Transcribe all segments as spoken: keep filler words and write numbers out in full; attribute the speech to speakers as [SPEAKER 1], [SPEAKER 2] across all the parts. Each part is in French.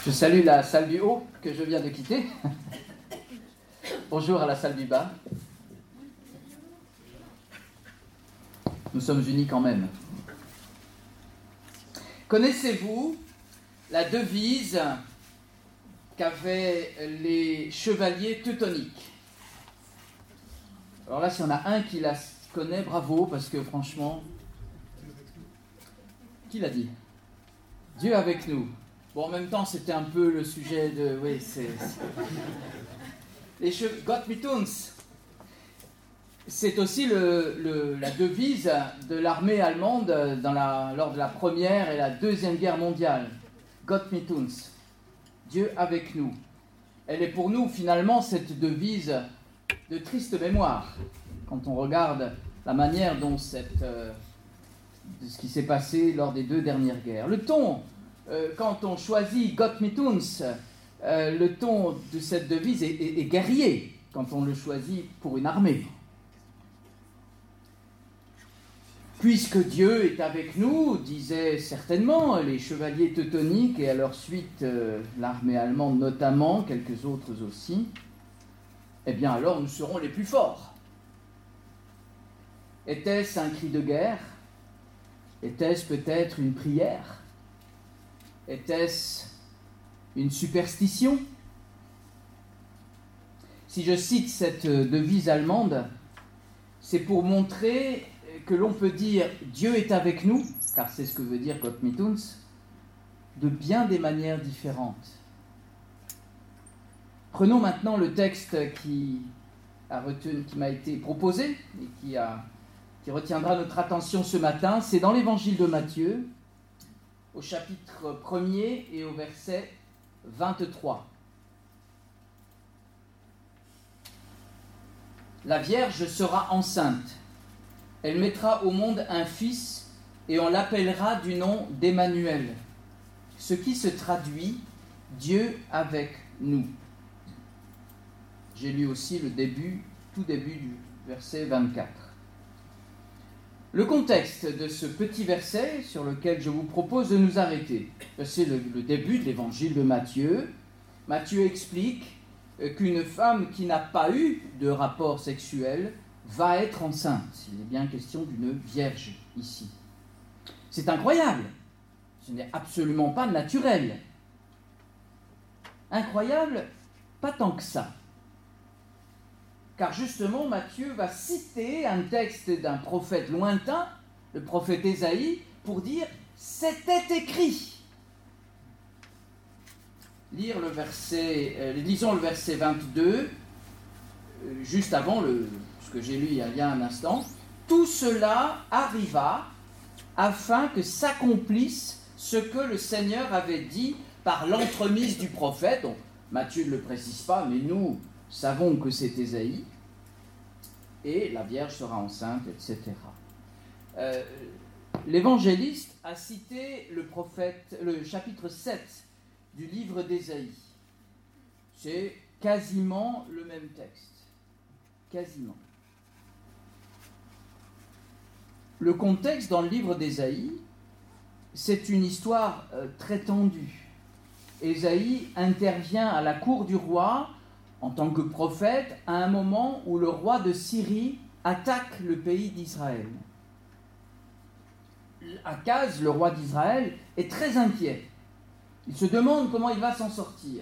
[SPEAKER 1] Je salue la salle du haut que je viens de quitter. Bonjour à la salle du bas. Nous sommes unis quand même. Connaissez-vous la devise qu'avaient les chevaliers teutoniques? Alors là, s'il y en a un qui la connaît, bravo, parce que franchement... Qui l'a dit? Dieu avec nous. Bon, en même temps, c'était un peu le sujet de... Oui, c'est... c'est... Les cheveux... Gott mit uns. C'est aussi le, le, la devise de l'armée allemande dans la, lors de la Première et la Deuxième Guerre mondiale. Gott mit uns. Dieu avec nous. Elle est pour nous, finalement, cette devise de triste mémoire. Quand on regarde la manière dont cette... Euh, de ce qui s'est passé lors des deux dernières guerres. Le ton... Euh, quand on choisit Gott mit uns, euh, le ton de cette devise est, est, est guerrier quand on le choisit pour une armée. Puisque Dieu est avec nous, disaient certainement les chevaliers teutoniques et à leur suite euh, l'armée allemande notamment, quelques autres aussi, eh bien alors nous serons les plus forts. Était-ce un cri de guerre? Était-ce peut-être une prière? Était-ce une superstition? Si je cite cette devise allemande, c'est pour montrer que l'on peut dire « Dieu est avec nous », car c'est ce que veut dire « Gott mit uns », de bien des manières différentes. Prenons maintenant le texte qui, a retenu, qui m'a été proposé et qui, a, qui retiendra notre attention ce matin. C'est dans l'évangile de Matthieu, au chapitre premier et au verset vingt-trois. La Vierge sera enceinte. Elle mettra au monde un fils et on l'appellera du nom d'Emmanuel, ce qui se traduit « Dieu avec nous ». J'ai lu aussi le début, tout début du verset vingt-quatre. Le contexte de ce petit verset sur lequel je vous propose de nous arrêter, c'est le, le début de l'évangile de Matthieu. Matthieu explique qu'une femme qui n'a pas eu de rapport sexuel va être enceinte. Il est bien question d'une vierge ici. C'est incroyable. Ce n'est absolument pas naturel. Incroyable, pas tant que ça. Car justement, Matthieu va citer un texte d'un prophète lointain, le prophète Ésaïe, pour dire « c'était écrit ». Lire le verset, euh, lisons le verset vingt-deux, euh, juste avant le, ce que j'ai lu il y a, il y a un instant. « Tout cela arriva afin que s'accomplisse ce que le Seigneur avait dit par l'entremise du prophète. » Donc, Matthieu ne le précise pas, mais nous savons que c'est Ésaïe, et la Vierge sera enceinte, et cetera. Euh, l'évangéliste a cité le, prophète, le chapitre sept du livre d'Ésaïe. C'est quasiment le même texte. Quasiment. Le contexte dans le livre d'Ésaïe, c'est une histoire euh, très tendue. Ésaïe intervient à la cour du roi en tant que prophète, à un moment où le roi de Syrie attaque le pays d'Israël. Akaz, le roi d'Israël, est très inquiet. Il se demande comment il va s'en sortir.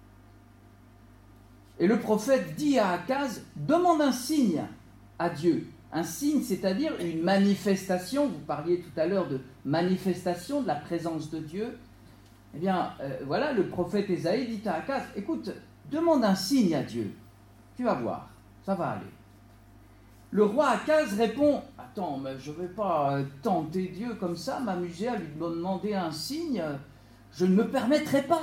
[SPEAKER 1] Et le prophète dit à Akaz, demande un signe à Dieu. Un signe, c'est-à-dire une manifestation. Vous parliez tout à l'heure de manifestation de la présence de Dieu. Eh bien, euh, voilà, le prophète Ésaïe dit à Akaz, écoute, demande un signe à Dieu, tu vas voir, ça va aller. Le roi Akaz répond, attends, mais je ne vais pas tenter Dieu comme ça, m'amuser à lui demander un signe, je ne me permettrai pas.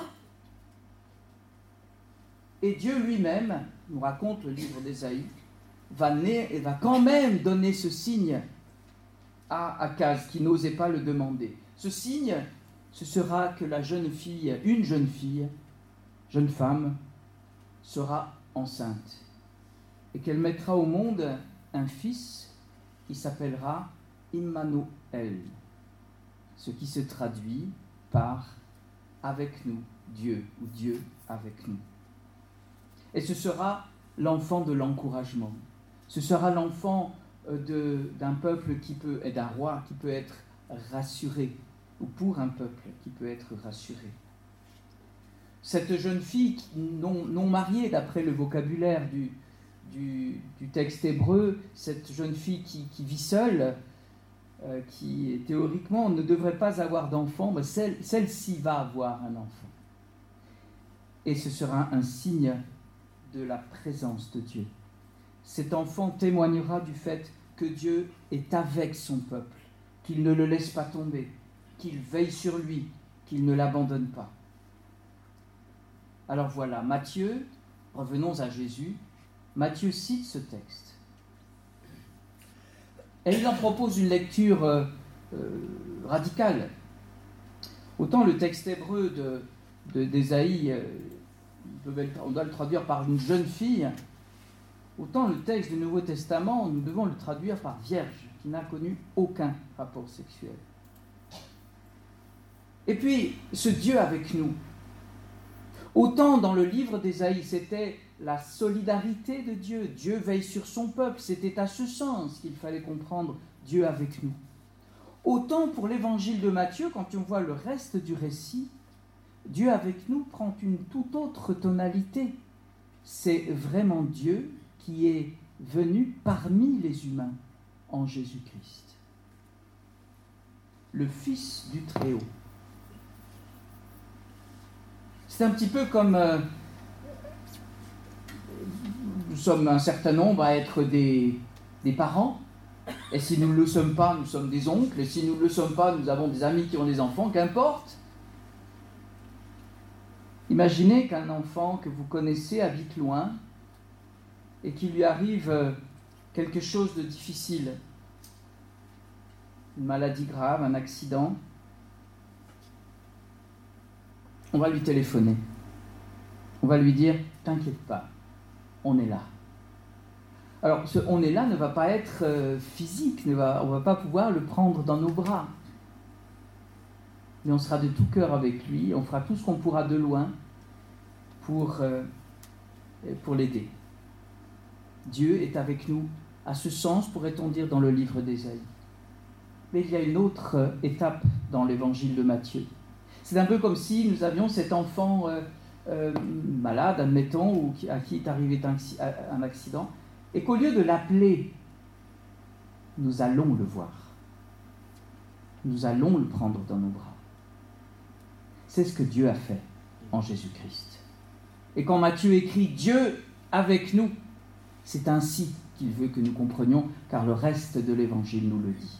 [SPEAKER 1] Et Dieu lui-même, nous raconte le livre d'Ésaïe, va, naître et va quand même donner ce signe à Akaz, qui n'osait pas le demander. Ce signe, ce sera que la jeune fille, une jeune fille, jeune femme, sera enceinte et qu'elle mettra au monde un fils qui s'appellera Immanuel, ce qui se traduit par avec nous, Dieu, ou Dieu avec nous. Et ce sera l'enfant de l'encouragement. Ce sera l'enfant de, d'un peuple qui peut, et d'un roi qui peut être rassuré, ou pour un peuple qui peut être rassuré. Cette jeune fille non, non mariée, d'après le vocabulaire du, du, du texte hébreu, cette jeune fille qui, qui vit seule, euh, qui théoriquement ne devrait pas avoir d'enfant, mais celle, celle-ci va avoir un enfant. Et ce sera un signe de la présence de Dieu. Cet enfant témoignera du fait que Dieu est avec son peuple, qu'il ne le laisse pas tomber, qu'il veille sur lui, qu'il ne l'abandonne pas. Alors voilà, Matthieu, revenons à Jésus, Matthieu cite ce texte. Et il en propose une lecture euh, euh, radicale. Autant le texte hébreu de, de, d'Ésaïe, euh, on doit le traduire par une jeune fille, autant le texte du Nouveau Testament, nous devons le traduire par vierge, qui n'a connu aucun rapport sexuel. Et puis, ce Dieu avec nous, autant dans le livre d'Ésaïe, c'était la solidarité de Dieu, Dieu veille sur son peuple, c'était à ce sens qu'il fallait comprendre Dieu avec nous. Autant pour l'évangile de Matthieu, quand on voit le reste du récit, Dieu avec nous prend une toute autre tonalité. C'est vraiment Dieu qui est venu parmi les humains en Jésus-Christ. Le Fils du Très-Haut. C'est un petit peu comme euh, nous sommes un certain nombre à être des, des parents, et si nous ne le sommes pas, nous sommes des oncles, et si nous ne le sommes pas, nous avons des amis qui ont des enfants, qu'importe. Imaginez qu'un enfant que vous connaissez habite loin et qu'il lui arrive quelque chose de difficile, une maladie grave, un accident. On va lui téléphoner. On va lui dire « T'inquiète pas, on est là ». Alors, ce « on est là » ne va pas être euh, physique, ne va, on ne va pas pouvoir le prendre dans nos bras. Mais on sera de tout cœur avec lui, on fera tout ce qu'on pourra de loin pour, euh, pour l'aider. Dieu est avec nous, à ce sens, pourrait-on dire, dans le livre d'Ésaïe. Mais il y a une autre euh, étape dans l'évangile de Matthieu. C'est un peu comme si nous avions cet enfant euh, euh, malade, admettons, ou qui, à qui est arrivé un, un accident, et qu'au lieu de l'appeler, nous allons le voir. Nous allons le prendre dans nos bras. C'est ce que Dieu a fait en Jésus-Christ. Et quand Matthieu écrit « Dieu avec nous », c'est ainsi qu'il veut que nous comprenions, car le reste de l'Évangile nous le dit.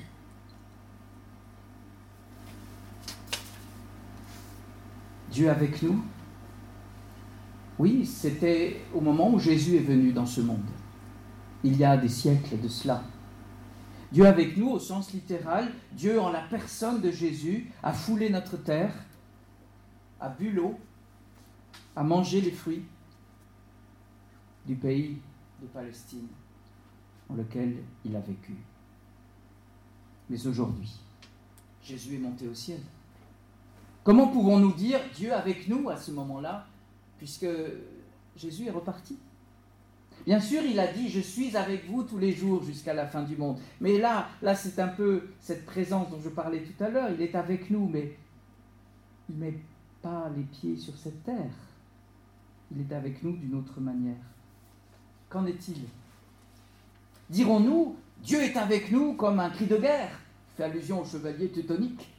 [SPEAKER 1] Dieu avec nous, oui, c'était au moment où Jésus est venu dans ce monde, il y a des siècles de cela. Dieu avec nous, au sens littéral, Dieu en la personne de Jésus a foulé notre terre, a bu l'eau, a mangé les fruits du pays de Palestine dans lequel il a vécu. Mais aujourd'hui, Jésus est monté au ciel. Comment pouvons-nous dire Dieu avec nous à ce moment-là, puisque Jésus est reparti ? Bien sûr, il a dit « Je suis avec vous tous les jours jusqu'à la fin du monde ». Mais là, là, c'est un peu cette présence dont je parlais tout à l'heure. Il est avec nous, mais il ne met pas les pieds sur cette terre. Il est avec nous d'une autre manière. Qu'en est-il ? Dirons-nous « Dieu est avec nous » comme un cri de guerre ? Fait allusion aux chevaliers teutoniques.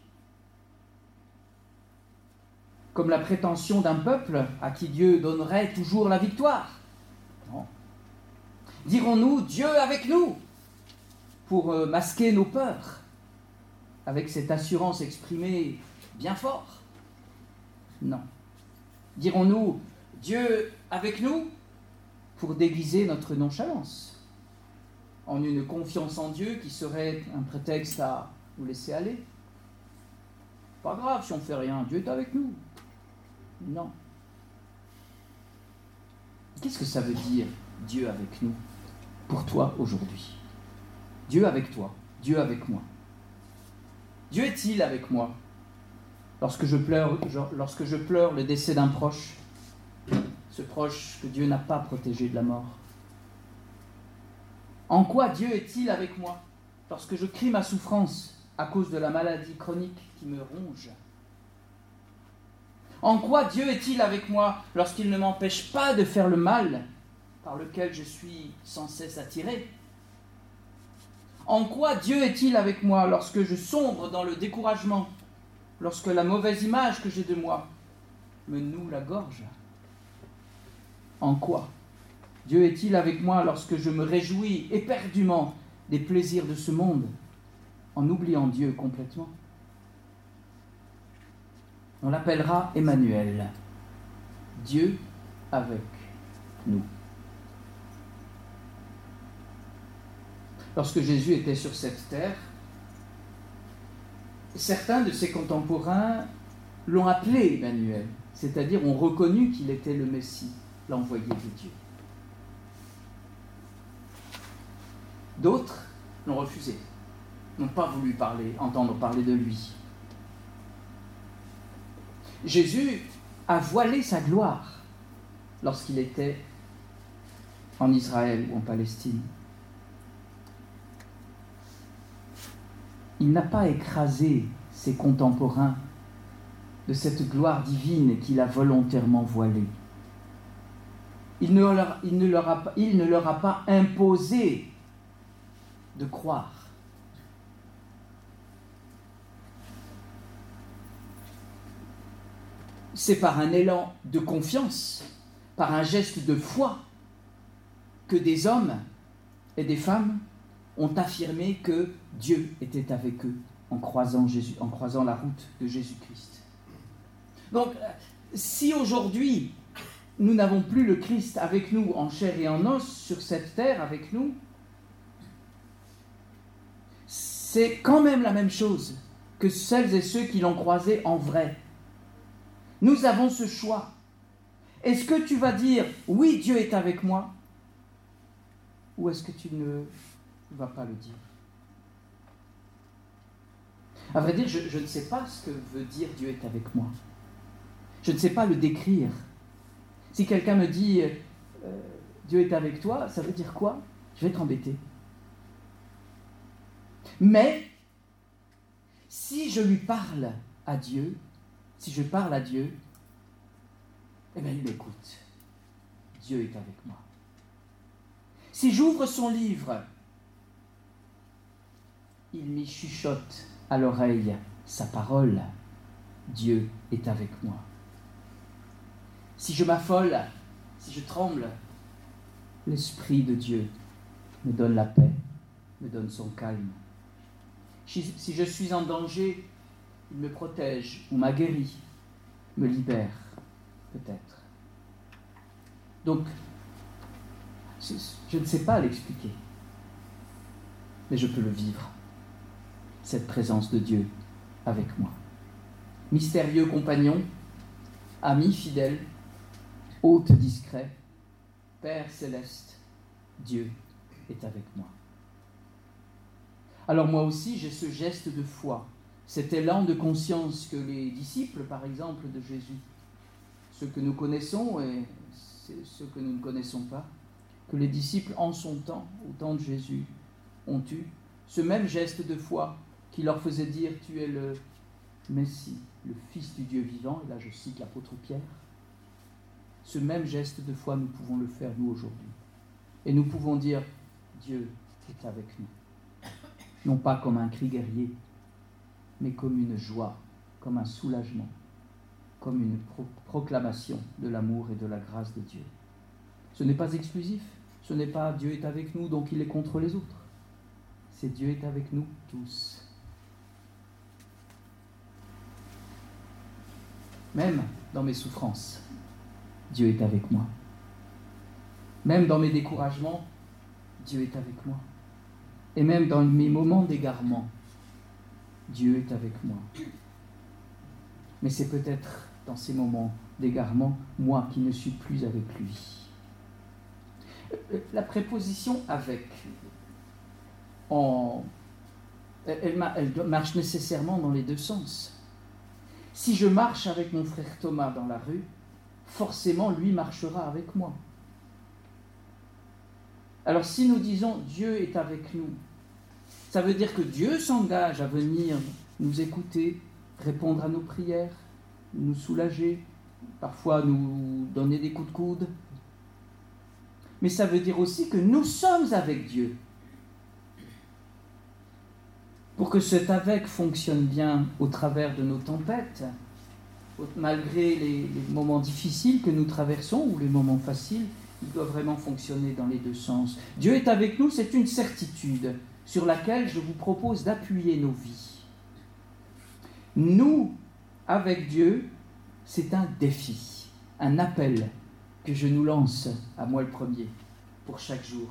[SPEAKER 1] Comme la prétention d'un peuple à qui Dieu donnerait toujours la victoire. Non. Dirons-nous Dieu avec nous pour euh, masquer nos peurs, avec cette assurance exprimée bien fort? Non. Dirons-nous Dieu avec nous pour déguiser notre nonchalance, en une confiance en Dieu qui serait un prétexte à nous laisser aller? Pas grave si on ne fait rien, Dieu est avec nous. Non. Qu'est-ce que ça veut dire, Dieu avec nous, pour toi aujourd'hui? Dieu avec toi, Dieu avec moi. Dieu est-il avec moi? lorsque je pleure, lorsque je pleure le décès d'un proche, ce proche que Dieu n'a pas protégé de la mort? En quoi Dieu est-il avec moi lorsque je crie ma souffrance à cause de la maladie chronique qui me ronge? En quoi Dieu est-il avec moi lorsqu'il ne m'empêche pas de faire le mal par lequel je suis sans cesse attiré? En quoi Dieu est-il avec moi lorsque je sombre dans le découragement, lorsque la mauvaise image que j'ai de moi me noue la gorge? En quoi Dieu est-il avec moi lorsque je me réjouis éperdument des plaisirs de ce monde, en oubliant Dieu complètement? On l'appellera Emmanuel, Dieu avec nous. Lorsque Jésus était sur cette terre, certains de ses contemporains l'ont appelé Emmanuel, c'est-à-dire ont reconnu qu'il était le Messie, l'envoyé de Dieu. D'autres l'ont refusé, n'ont pas voulu parler, entendre parler de lui. Jésus a voilé sa gloire lorsqu'il était en Israël ou en Palestine. Il n'a pas écrasé ses contemporains de cette gloire divine qu'il a volontairement voilée. Il ne leur, il ne leur a, il ne leur a pas imposé de croire. C'est par un élan de confiance, par un geste de foi, que des hommes et des femmes ont affirmé que Dieu était avec eux en croisant, Jésus, en croisant la route de Jésus-Christ. Donc, si aujourd'hui, nous n'avons plus le Christ avec nous en chair et en os sur cette terre avec nous, c'est quand même la même chose que celles et ceux qui l'ont croisé en vrai. Nous avons ce choix. Est-ce que tu vas dire « Oui, Dieu est avec moi » ou est-ce que tu ne vas pas le dire? À vrai dire, je, je ne sais pas ce que veut dire « Dieu est avec moi ». Je ne sais pas le décrire. Si quelqu'un me dit euh, « Dieu est avec toi », ça veut dire quoi? Je vais être embêté. Mais, si je lui parle à Dieu, si je parle à Dieu, eh bien il m'écoute. Dieu est avec moi. Si j'ouvre son livre, il m'y chuchote à l'oreille sa parole. Dieu est avec moi. Si je m'affole, si je tremble, l'Esprit de Dieu me donne la paix, me donne son calme. Si je suis en danger, il me protège ou m'a guéri, me libère, peut-être. Donc, je ne sais pas l'expliquer, mais je peux le vivre, cette présence de Dieu avec moi. Mystérieux compagnon, ami fidèle, hôte discret, Père céleste, Dieu est avec moi. Alors moi aussi, j'ai ce geste de foi, cet élan de conscience que les disciples, par exemple, de Jésus, ceux que nous connaissons et ceux que nous ne connaissons pas, que les disciples en son temps, au temps de Jésus, ont eu, ce même geste de foi qui leur faisait dire « Tu es le Messie, le Fils du Dieu vivant », et là je cite l'apôtre Pierre, ce même geste de foi, nous pouvons le faire nous aujourd'hui. Et nous pouvons dire « Dieu est avec nous ». Non pas comme un cri guerrier, mais comme une joie, comme un soulagement, comme une pro- proclamation de l'amour et de la grâce de Dieu. Ce n'est pas exclusif, ce n'est pas Dieu est avec nous, donc il est contre les autres. C'est Dieu est avec nous tous. Même dans mes souffrances, Dieu est avec moi. Même dans mes découragements, Dieu est avec moi. Et même dans mes moments d'égarement, Dieu est avec moi. Mais c'est peut-être dans ces moments d'égarement, moi qui ne suis plus avec lui. La préposition « avec », en, elle, elle marche nécessairement dans les deux sens. Si je marche avec mon frère Thomas dans la rue, forcément lui marchera avec moi. Alors si nous disons Dieu est avec nous, ça veut dire que Dieu s'engage à venir nous écouter, répondre à nos prières, nous soulager, parfois nous donner des coups de coude. Mais ça veut dire aussi que nous sommes avec Dieu. Pour que cet avec fonctionne bien au travers de nos tempêtes, malgré les, les moments difficiles que nous traversons ou les moments faciles, il doit vraiment fonctionner dans les deux sens. Dieu est avec nous, c'est une certitude sur laquelle je vous propose d'appuyer nos vies. Nous, avec Dieu, c'est un défi, un appel que je nous lance, à moi le premier, pour chaque jour.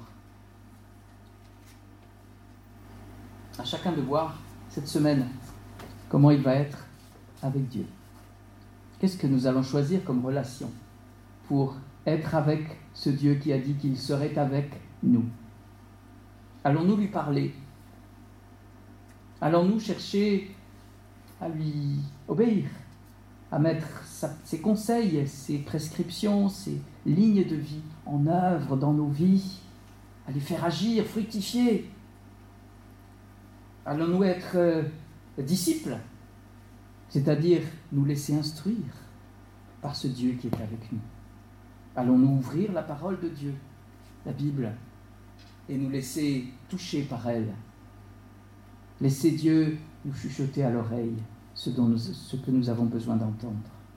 [SPEAKER 1] À chacun de voir cette semaine comment il va être avec Dieu. Qu'est-ce que nous allons choisir comme relation pour être avec ce Dieu qui a dit qu'il serait avec nous? Allons-nous lui parler? Allons-nous chercher à lui obéir, à mettre sa, ses conseils, ses prescriptions, ses lignes de vie en œuvre dans nos vies, à les faire agir, fructifier? Allons-nous être euh, disciples, c'est-à-dire nous laisser instruire par ce Dieu qui est avec nous? Allons-nous ouvrir la parole de Dieu, la Bible, et nous laisser toucher par elle? Laisser Dieu nous chuchoter à l'oreille ce, dont nous, ce que nous avons besoin d'entendre.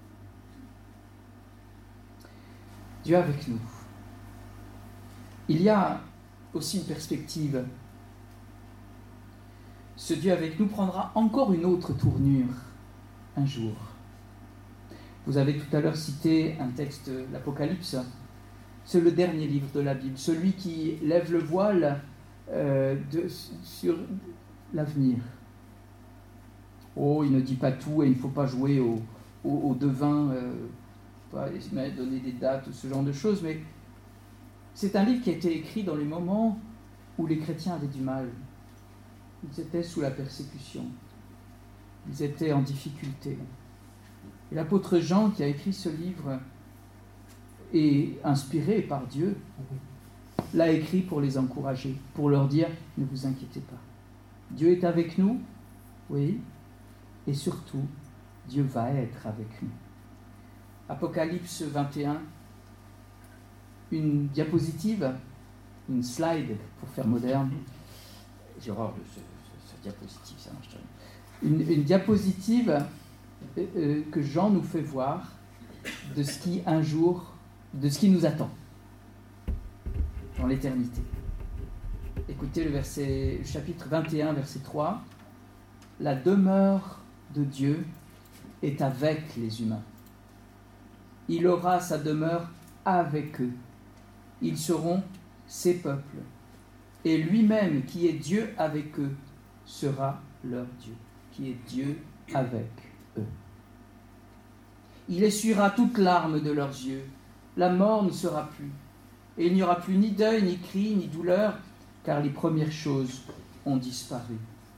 [SPEAKER 1] Dieu avec nous. Il y a aussi une perspective. Ce Dieu avec nous prendra encore une autre tournure un jour. Vous avez tout à l'heure cité un texte de l'Apocalypse. C'est le dernier livre de la Bible, celui qui lève le voile euh, de, sur l'avenir. Oh, il ne dit pas tout et il ne faut pas jouer au, au, au devin, euh, pas donner des dates ou ce genre de choses, mais c'est un livre qui a été écrit dans les moments où les chrétiens avaient du mal. Ils étaient sous la persécution. Ils étaient en difficulté. Et l'apôtre Jean, qui a écrit ce livre, et inspiré par Dieu, l'a écrit pour les encourager, pour leur dire « Ne vous inquiétez pas. Dieu est avec nous, oui, et surtout, Dieu va être avec nous. » Apocalypse vingt et un, une diapositive, une slide, pour faire moderne. J'ai horreur de ce, ce, ce diapositive, ça marche très bien. Une, une diapositive euh, que Jean nous fait voir de ce qui, un jour, de ce qui nous attend dans l'éternité. Écoutez le verset, le chapitre vingt et un, verset trois. « La demeure de Dieu est avec les humains. Il aura sa demeure avec eux. Ils seront ses peuples. Et lui-même, qui est Dieu avec eux, sera leur Dieu. » Qui est Dieu avec eux. Il essuiera toute larme de leurs yeux. La mort ne sera plus. Et il n'y aura plus ni deuil, ni cri, ni douleur, car les premières choses ont disparu.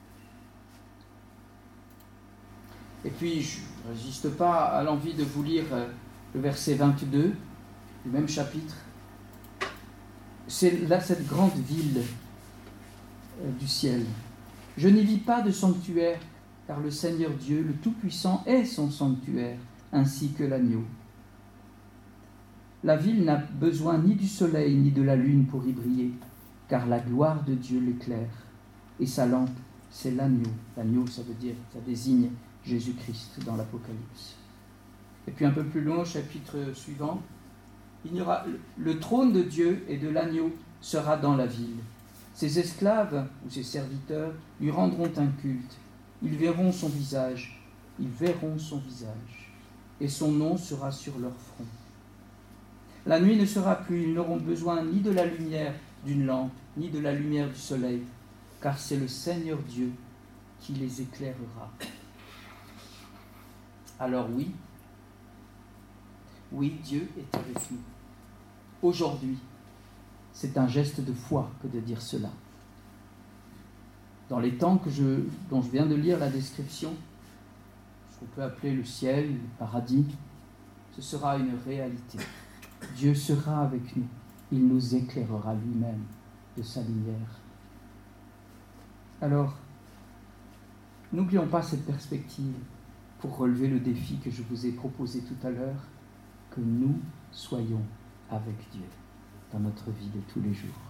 [SPEAKER 1] Et puis, je ne résiste pas à l'envie de vous lire le verset vingt-deux, du même chapitre. C'est là cette grande ville du ciel. « Je n'y vis pas de sanctuaire, car le Seigneur Dieu, le Tout-Puissant, est son sanctuaire, ainsi que l'agneau. La ville n'a besoin ni du soleil ni de la lune pour y briller, car la gloire de Dieu l'éclaire, et sa lampe, c'est l'agneau. » L'agneau, ça veut dire, ça désigne Jésus-Christ dans l'Apocalypse. Et puis un peu plus loin, au chapitre suivant, il y aura le trône de Dieu et de l'agneau sera dans la ville. Ses esclaves ou ses serviteurs lui rendront un culte. Ils verront son visage, ils verront son visage, et son nom sera sur leur front. La nuit ne sera plus, ils n'auront besoin ni de la lumière d'une lampe, ni de la lumière du soleil, car c'est le Seigneur Dieu qui les éclairera. Alors oui, oui, Dieu est avec nous. Aujourd'hui, c'est un geste de foi que de dire cela. Dans les temps que je, dont je viens de lire la description, ce qu'on peut appeler le ciel, le paradis, ce sera une réalité. Dieu sera avec nous. Il nous éclairera lui-même de sa lumière. Alors, n'oublions pas cette perspective pour relever le défi que je vous ai proposé tout à l'heure, que nous soyons avec Dieu dans notre vie de tous les jours.